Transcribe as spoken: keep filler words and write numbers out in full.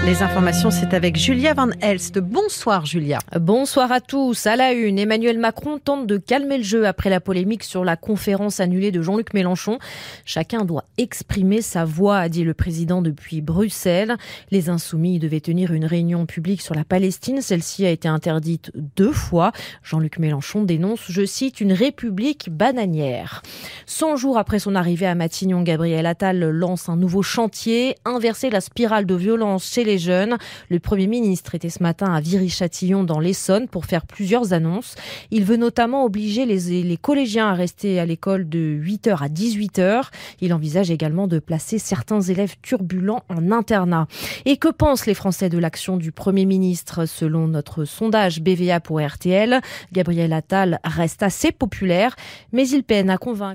Les informations, c'est avec Julia Van Elst. Bonsoir Julia. Bonsoir à tous. À la une, Emmanuel Macron tente de calmer le jeu après la polémique sur la conférence annulée de Jean-Luc Mélenchon. Chacun doit exprimer sa voix, a dit le président depuis Bruxelles. Les Insoumis devaient tenir une réunion publique sur la Palestine. Celle-ci a été interdite deux fois. Jean-Luc Mélenchon dénonce, je cite, une république bananière. cent jours après son arrivée à Matignon, Gabriel Attal lance un nouveau chantier, inverser la spirale de violence chez les jeunes. Le Premier ministre était ce matin à Viry-Châtillon dans l'Essonne pour faire plusieurs annonces. Il veut notamment obliger les, les collégiens à rester à l'école de huit heures à dix-huit heures. Il envisage également de placer certains élèves turbulents en internat. Et que pensent les Français de l'action du Premier ministre? Selon notre sondage B V A pour R T L, Gabriel Attal reste assez populaire, mais il peine à convaincre